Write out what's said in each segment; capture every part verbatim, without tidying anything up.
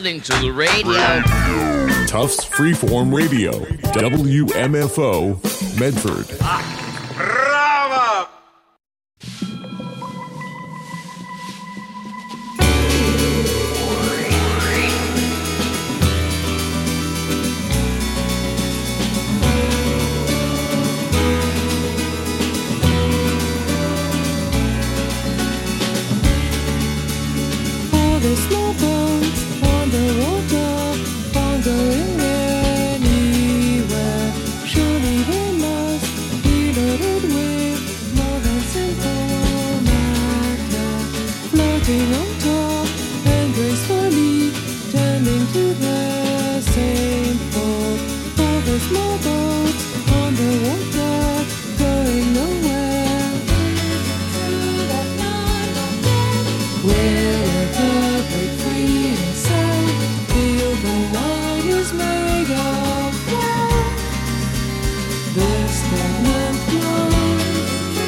listening to the radio. Tufts Freeform Radio, W M F O, Medford. Bravo! All the small boats on the water aren't going anywhere. Surely they must be loaded with more than simple matter, floating on top and gracefully tending to the same port. All the small boats on the water going nowhere. Wherever they free and sail, feel the line is made of glass. The stagnant line.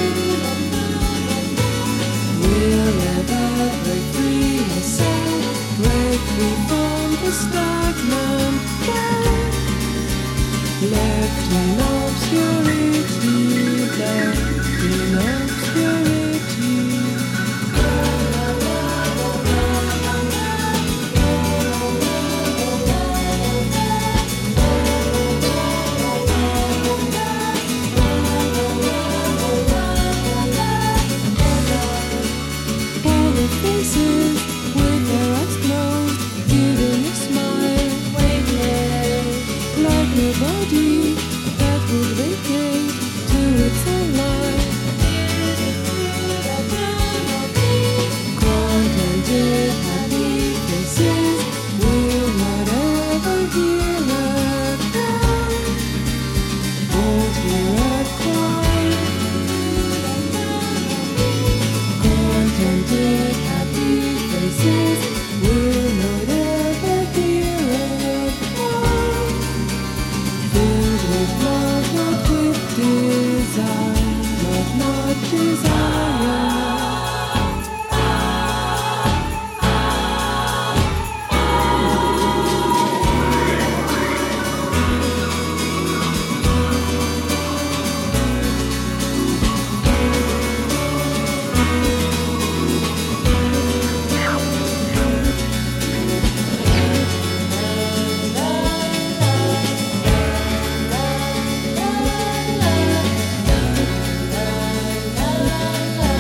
Wherever they free and sail, break free from the stagnant gas. Left in obscurity, left in obscurity. All the faces with their eyes closed, giving a smile, like nobody that would vacate to its own life. Contented, happy faces will not ever hear a cry, won't hear a cry. Contented, happy faces will not ever hear a cry. Filled with love, not with desire, love, not desire. La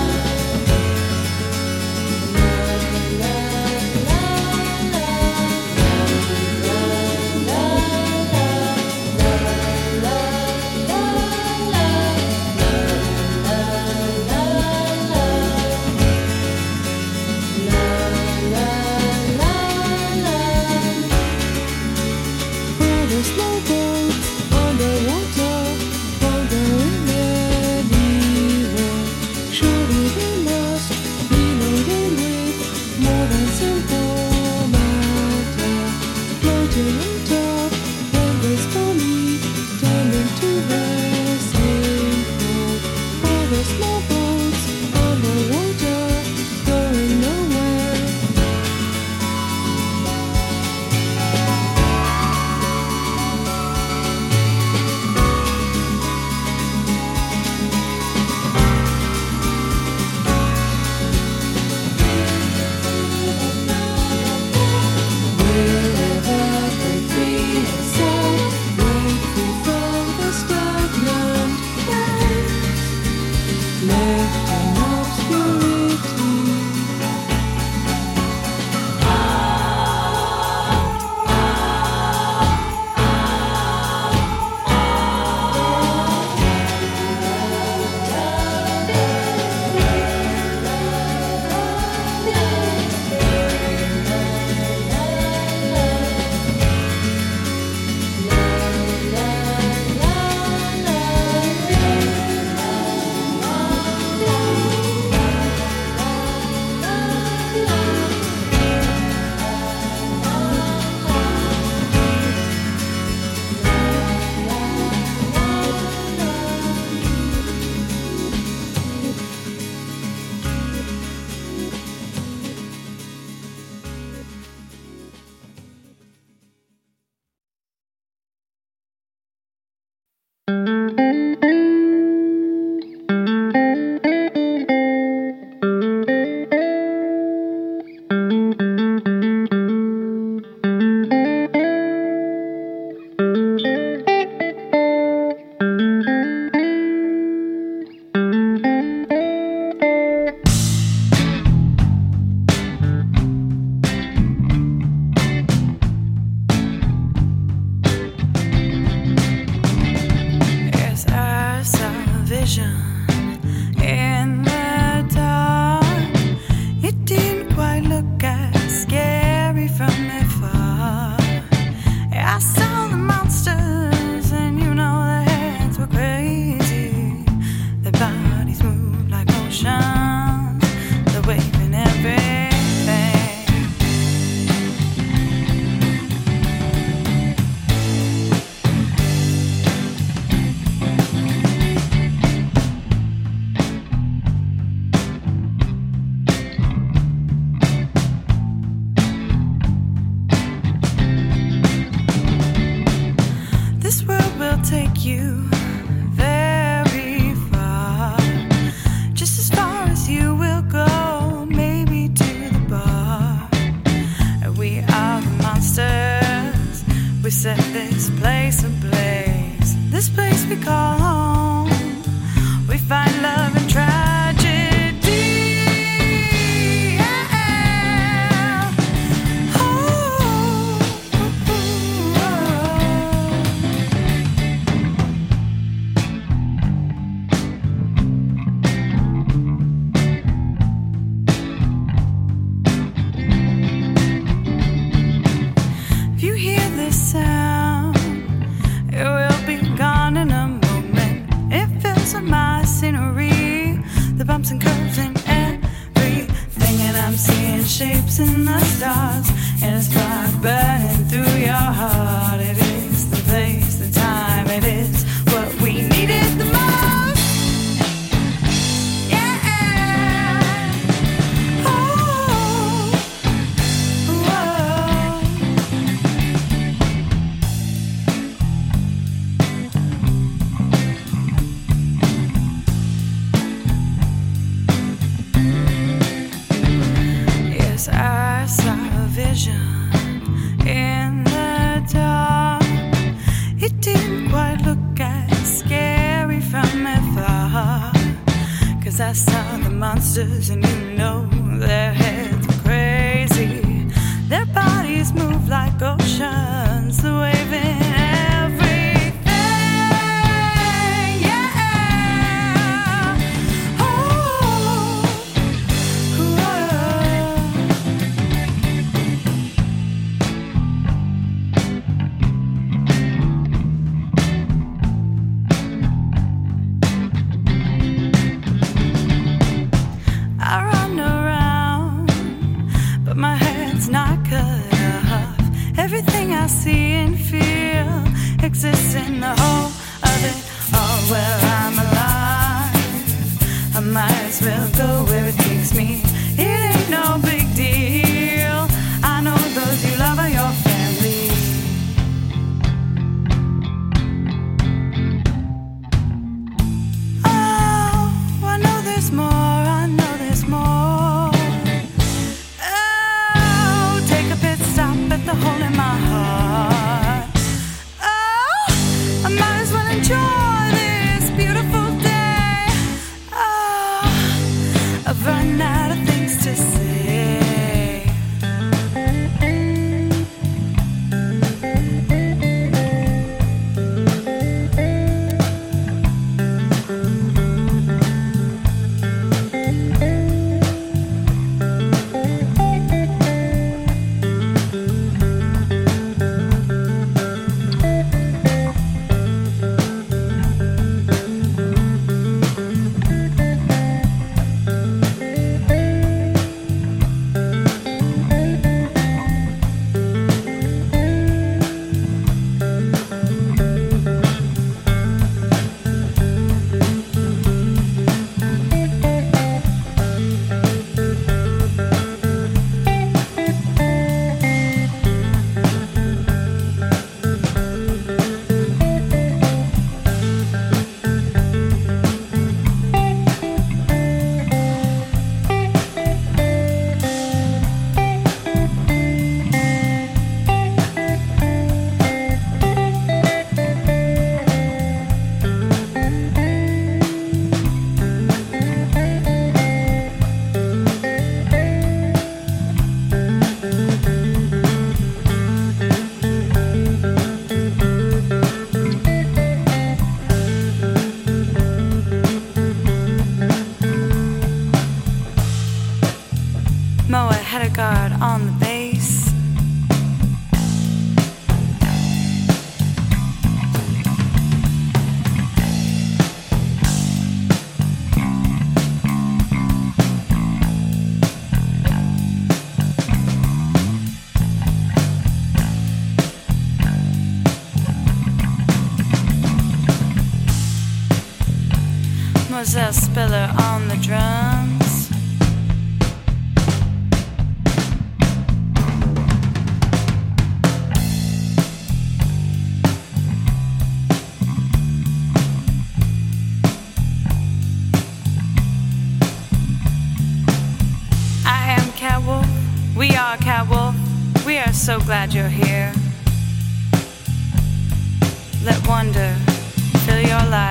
vision in the dark. It didn't quite look as scary from afar. I saw the monsters, and you know their heads were crazy. Their bodies moved like oceans, they're waving everything. Take you very far, just as far as you will go, maybe to the bar. We are the monsters, we set this place ablaze. This place we call home, we find love and tragedy. Bumps and curves and everything, and I'm seeing shapes in the stars, and it's fire burning through your heart. It is the place, the time, it is what we needed the most. Yeah. Oh. I saw a vision in the dark. It didn't quite look as scary from afar, 'cause I saw the monsters, and you know their heads were crazy. Their bodies move like oceans, they're waving everything. Yeah. Oh. Everything I see and feel exists in the whole of it all. Where I'm alive, I might as well go where it takes me. It ain't no big deal. I know those you love are your family. Oh, I know there's more, I know there's more. Oh, take a pit stop at the hole in my heart. Oh, I might as well enjoy this beautiful day. Oh, I've run out of things to say. Mademoiselle Spiller on the drums. I am Cat Wolf. We are Cat Wolf. We are so glad you're here. Let wonder fill your life.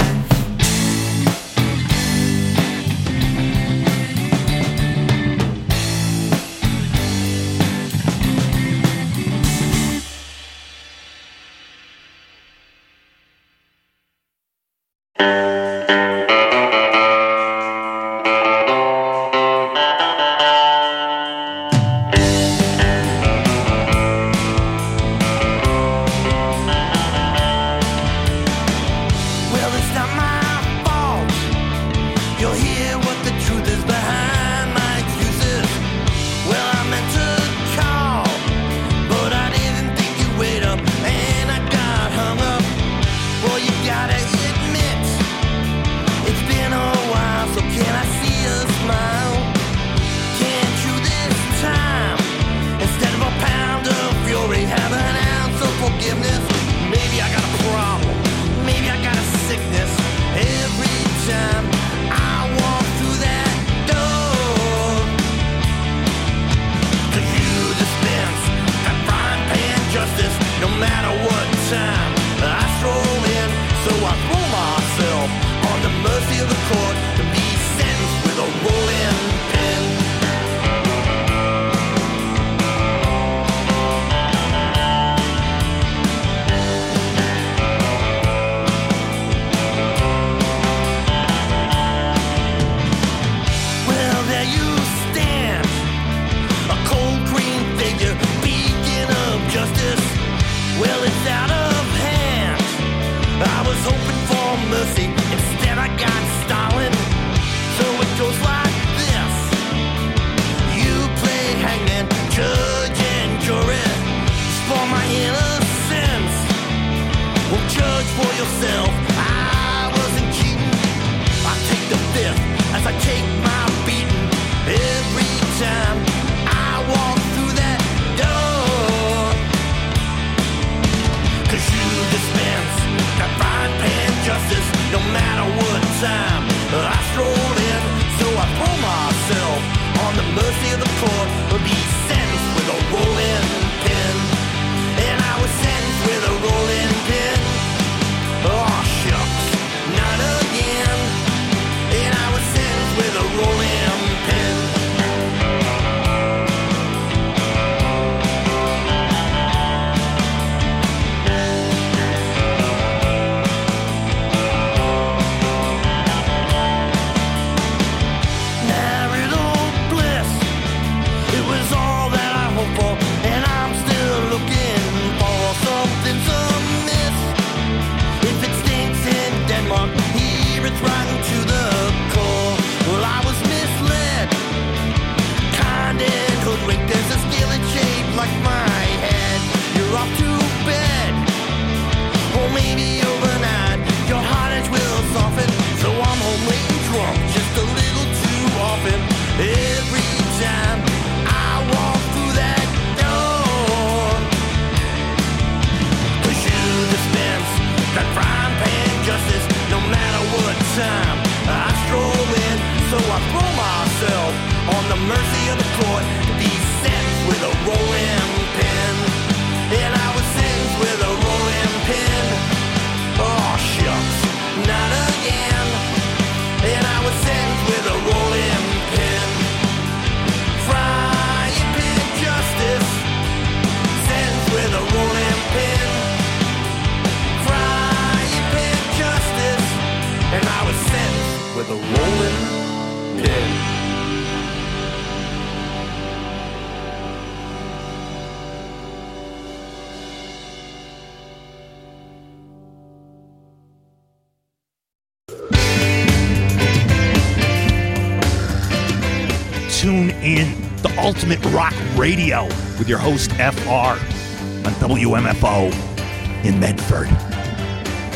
Tune in to Ultimate Rock Radio with your host F R on W M F O in Medford. Bring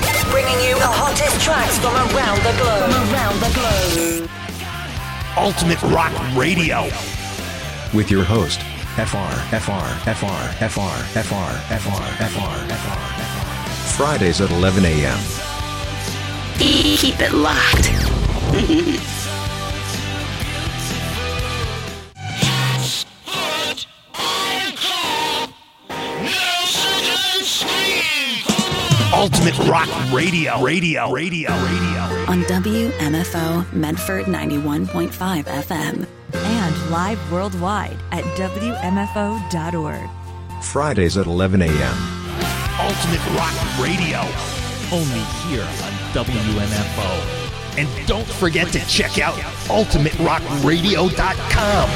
bringing you the hottest tracks from around the globe. From around the globe. Ultimate Rock Radio. With your host, F R, F R, F R, F R, F R, F R, F R, F R, F R. Fridays at eleven a.m. Keep it locked. Ultimate Rock Radio. Radio. Radio. Radio. On W M F O Medford ninety-one point five F M. And live worldwide at W M F O dot org. Fridays at eleven a.m. Ultimate Rock Radio. Only here on W M F O. And don't forget to check out ultimate rock radio dot com.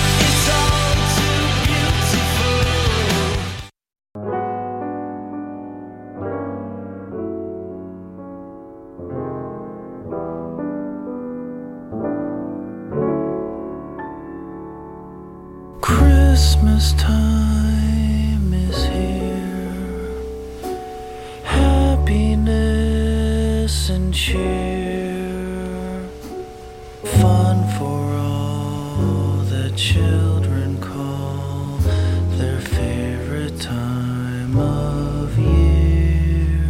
Christmas time is here, happiness and cheer, fun for all the children call their favorite time of year.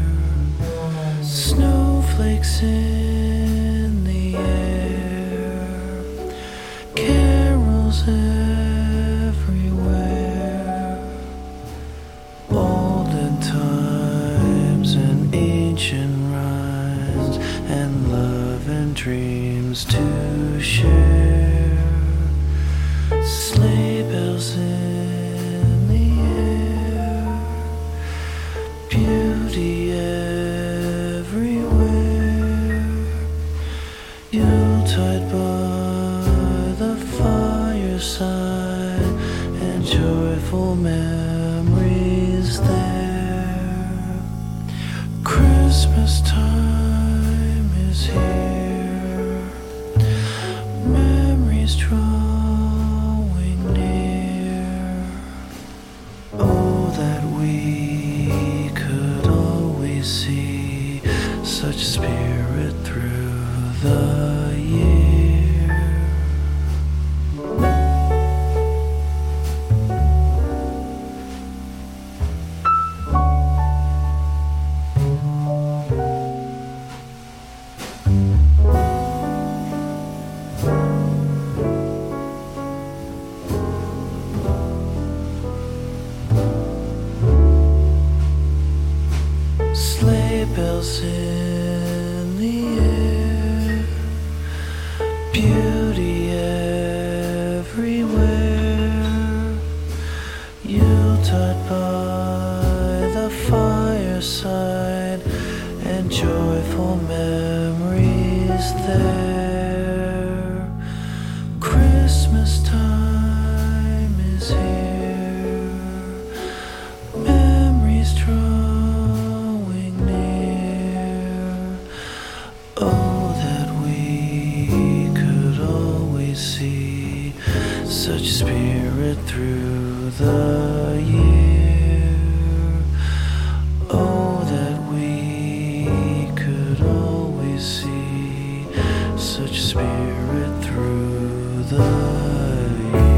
Snowflakes in the air, carols dreams to share, sleigh bells in the air, beauty everywhere, Yuletide by the fireside, and joyful memories there. Christmas time is here, drawing near. Oh, that we could always see such spirit through the year. Bells in the air, beauty everywhere, Yuletide by the fireside, and joyful memories there. Christmas time is here, memories drawn. Such spirit through the year. Oh, that we could always see such spirit through the year.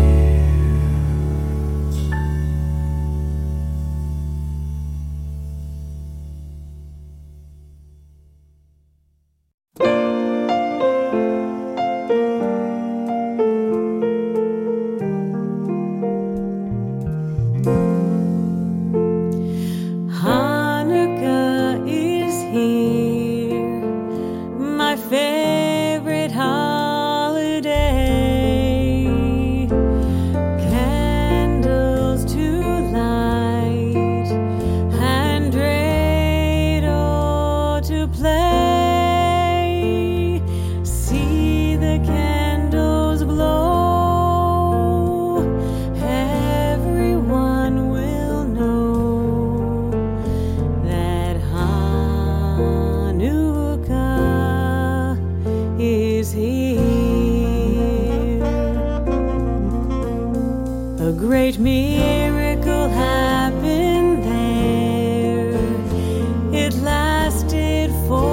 great miracle happened there. It lasted for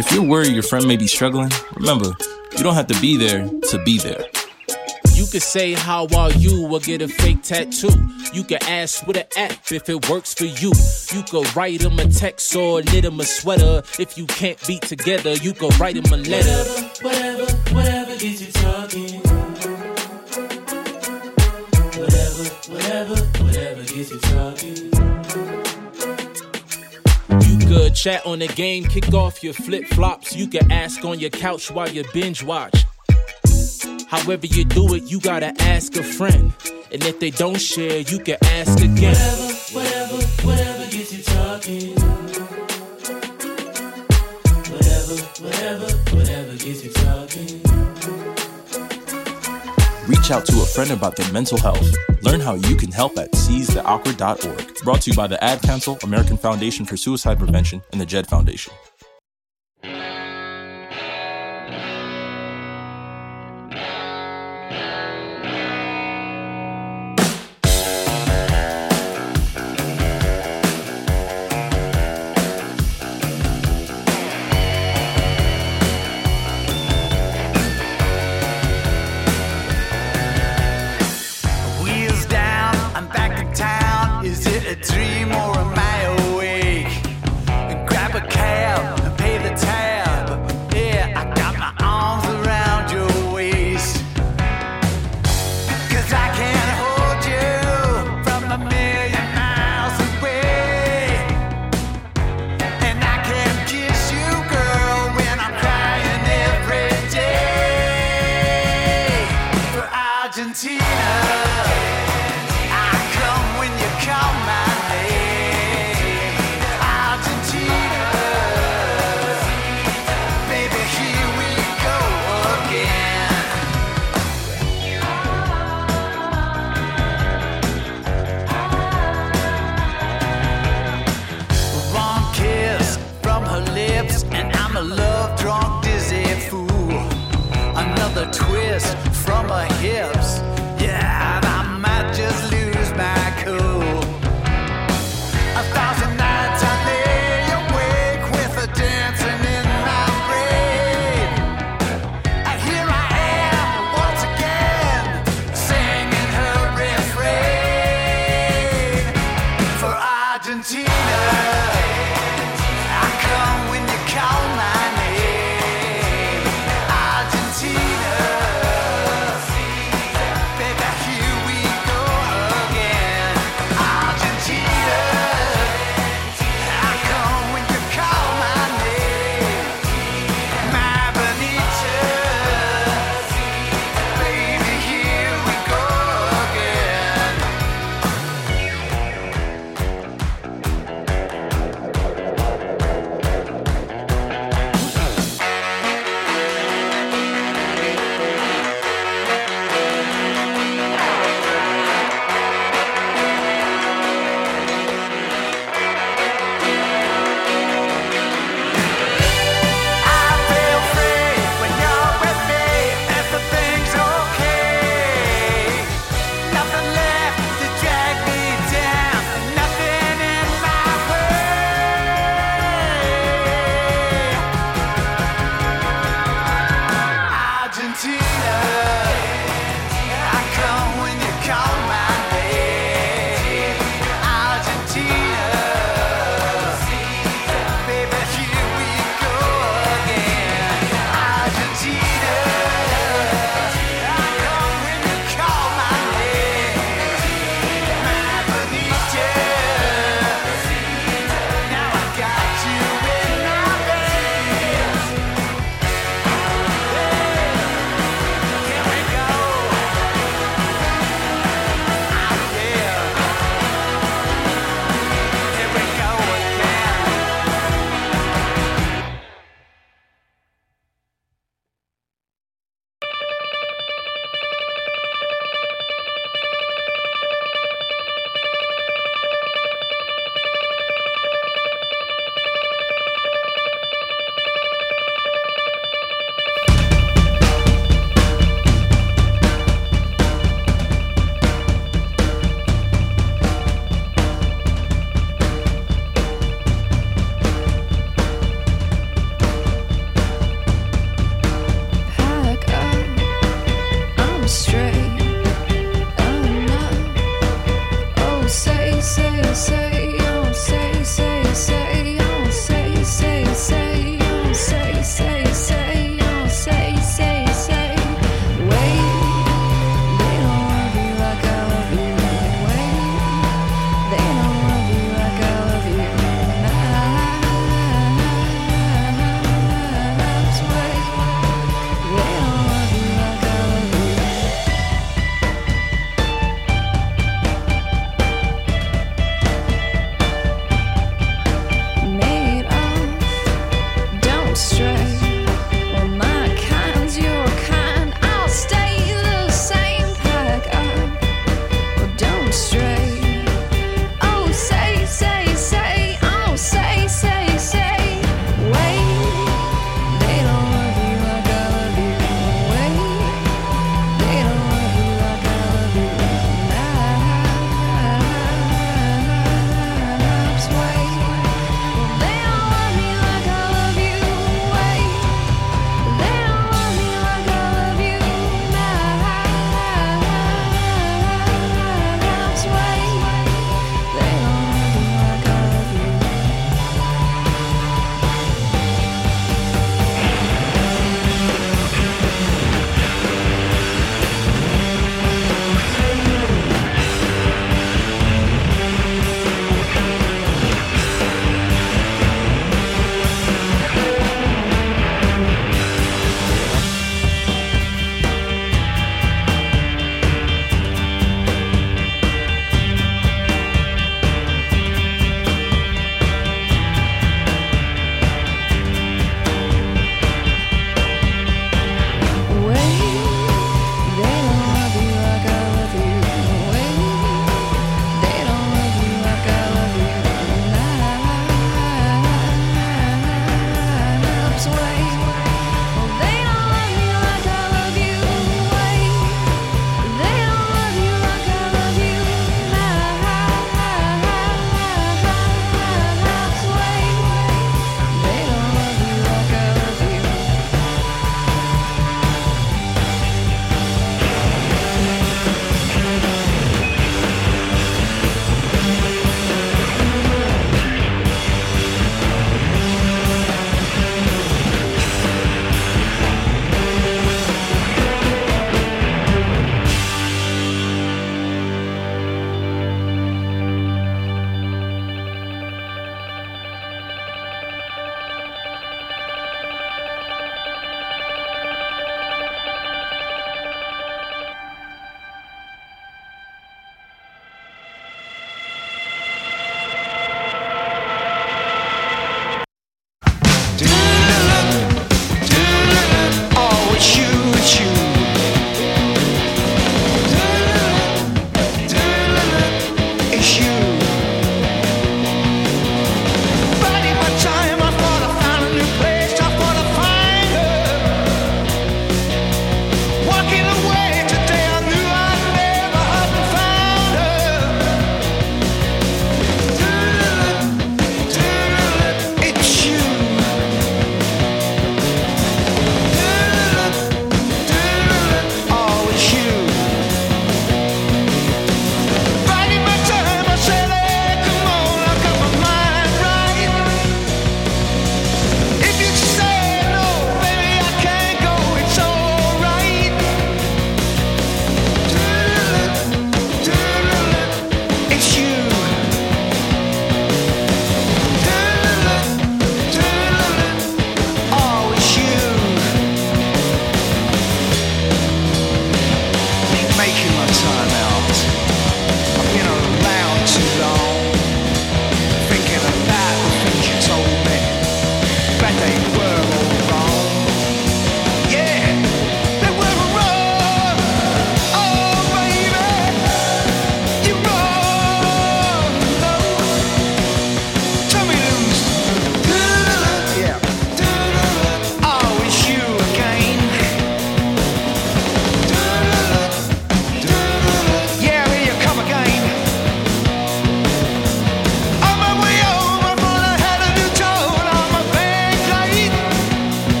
If you're worried your friend may be struggling, remember, you don't have to be there to be there. You could say, how are you, or get a fake tattoo. You could ask with an app if it works for you. You could write him a text or knit him a sweater. If you can't be together, you could write him a letter. Whatever, whatever, whatever gets you talking. Whatever, whatever, whatever gets you talking. You could chat on the game, kick off your flip-flops. You could ask on your couch while you binge watch. However you do it, you gotta ask a friend. And if they don't share, you can ask again. Whatever, whatever, whatever gets you talking. Whatever, whatever, whatever gets you talking. Reach out to a friend about their mental health. Learn how you can help at seize the awkward dot org. Brought to you by the Ad Council, American Foundation for Suicide Prevention, and the Jed Foundation.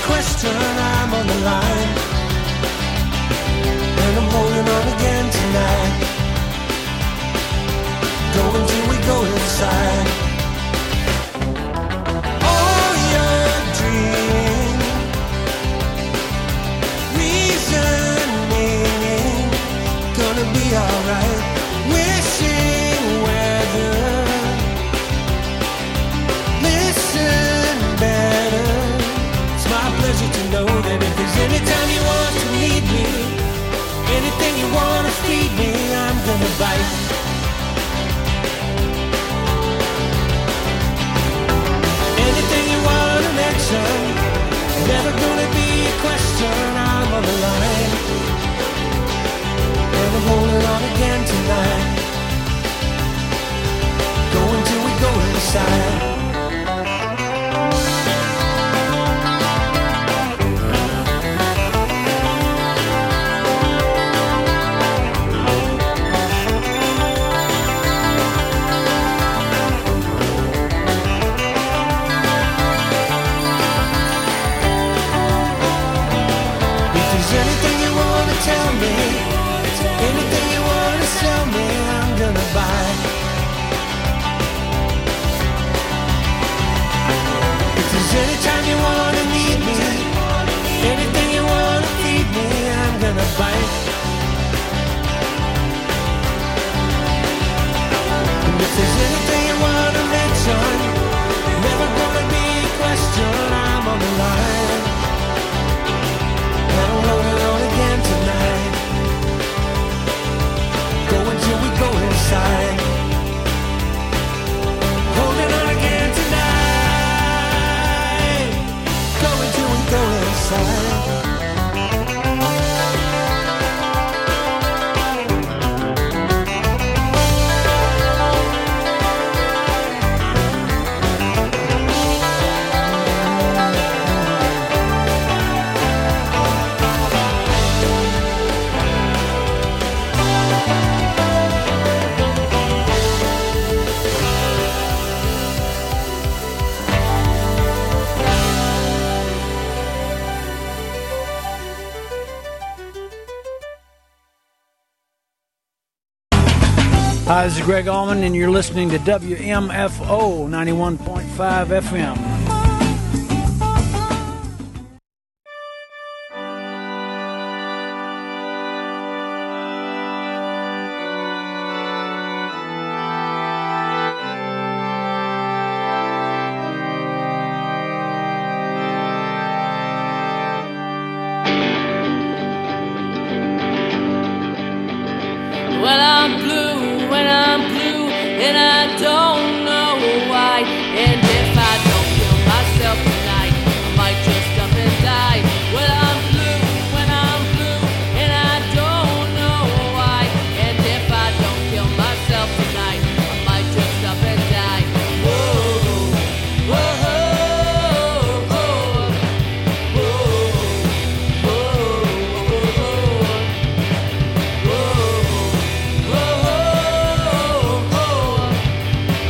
question, I'm on the line. And I'm holding on again tonight. Going till we go inside. All your dreams, reasoning, gonna be alright. Wishing weather, listen better. It's my pleasure to know that if there's any time you want to need me, anything you want to feed me, I'm gonna bite. Anything you want to mention, never gonna be a question, I'm on the line. And I'm holding on again tonight. Going till we go inside. Anything you wanna tell me, anything you wanna sell me, I'm gonna buy. If there's any time you wanna need me, anything you wanna feed me, I'm gonna bite. And if there's anything you wanna mention, never gonna be a question, I'm on the line. I'm holding on again tonight. Going till we go inside. Holding on again tonight. Going till we go inside. Hi, this is Greg Allman, and you're listening to W M F O ninety-one point five F M. Well, I'm blue when I'm blue, and I don't know why. And if I don't kill myself tonight, I might just up and die. Well, I'm blue when I'm blue, and I don't know why. And if I don't kill myself tonight, I might just up and die. Whoa, whoa, whoa, whoa, whoa, whoa, whoa.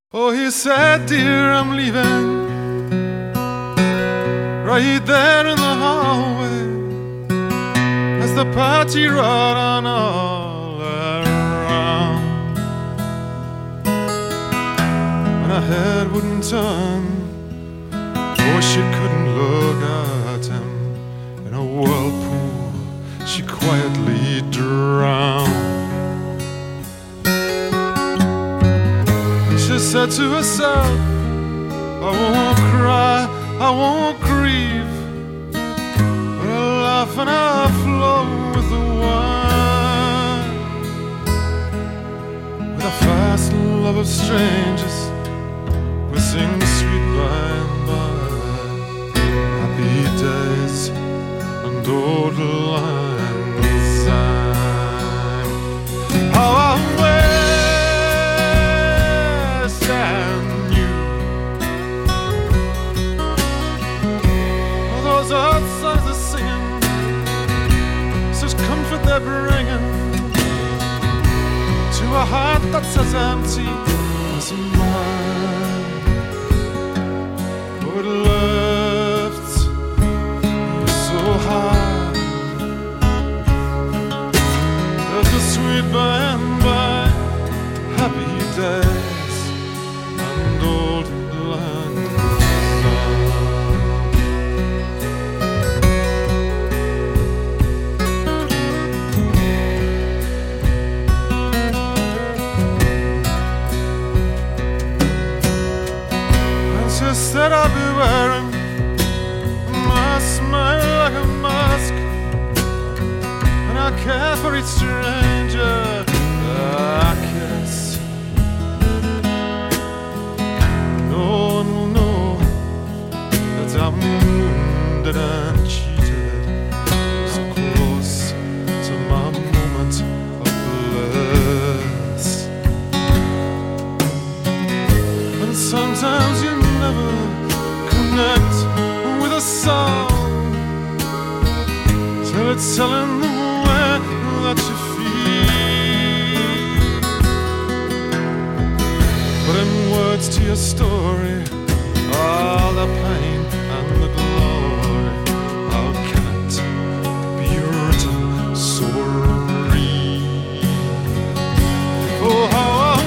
Oh, he said, dear, I'm leaving. Right there in the hallway, as the party rolled on all around, and her head wouldn't turn, for she couldn't look at him. In a whirlpool she quietly drowned. She said to herself, I won't cry, I won't grieve, but I'll laugh and I'll flow with the wine. With a fast love of strangers, we'll sing sweet by and by, happy days and old lang syne. How I wish I knew those old songs are singing, such comfort they're bringing to a heart that's as empty as mine. Oh, it lifts you so high, there's the sweet by and by, happy days and old lang she said I'll be wearing my smile like a mask, and I care for each stranger I kiss. No one will know that I'm wounded and cheated, so close to my moment of bliss. And sometimes you never connect with a song till it's telling the way that you feel. But in words to your story, all the pain and the glory, how can it be written so real? Oh, how I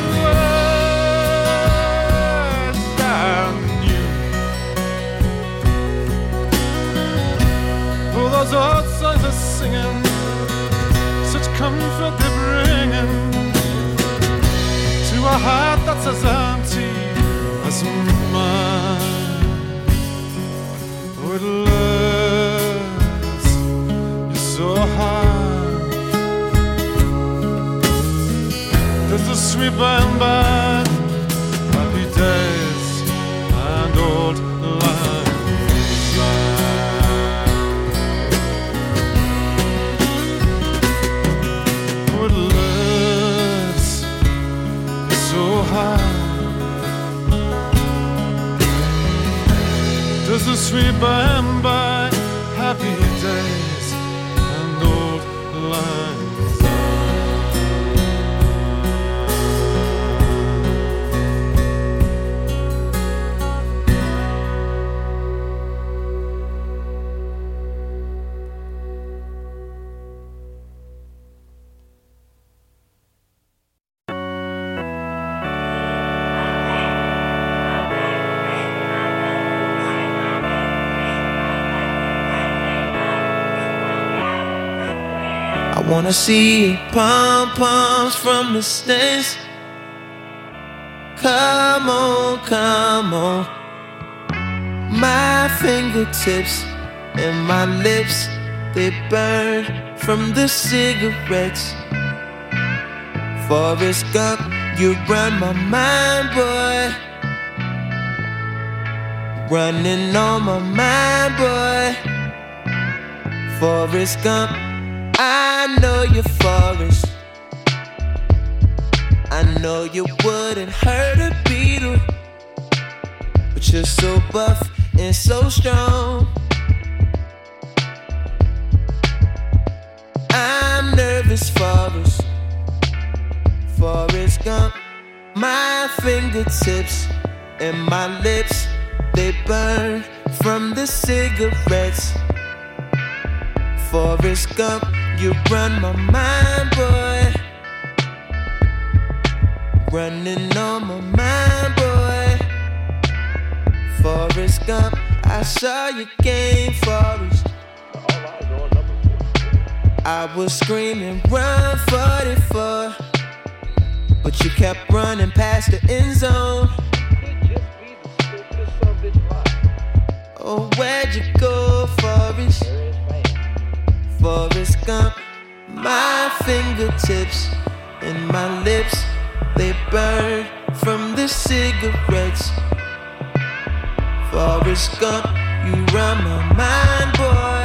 those old songs are singing, such comfort they're bringing to a heart that's as empty as mine. Oh, it lifts you so high, there's the sweet by and by, happy days and old lang syne. Does the sweet by and by, happy days and old lang syne. I wanna see pom-poms from the stands. Come on, come on. My fingertips and my lips, they burn from the cigarettes. Forrest Gump, you run my mind, boy. Running on my mind, boy. Forrest Gump, I know you're Forrest. I know you wouldn't hurt a beetle, but you're so buff and so strong. I'm nervous, Forrest. Forrest Gump, my fingertips and my lips, they burn from the cigarettes. Forrest Gump, you run my mind, boy. Running on my mind, boy. Forrest Gump, I saw your game, Forrest. I was screaming, run forty-four, but you kept running past the end zone. Oh, where'd you go, Forrest? Forrest Gump, my fingertips and my lips, they burn from the cigarettes. Forrest Gump, you run my mind, boy.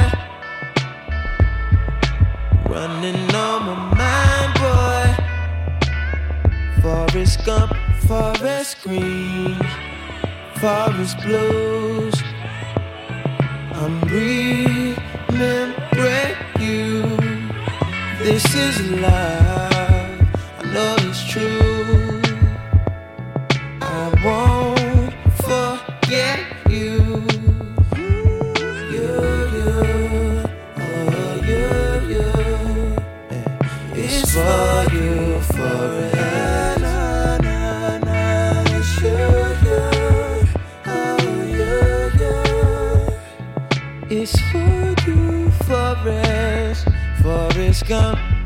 Running on my mind, boy. Forrest Gump, Forest Green, Forest Blues. I'm remembering you. This is love, I know it's true. I won't forget you. You, you, oh you, you. It's for you forever. Na, na, na, it's you, you, oh you, you. It's for you, Forrest, Forrest Gump.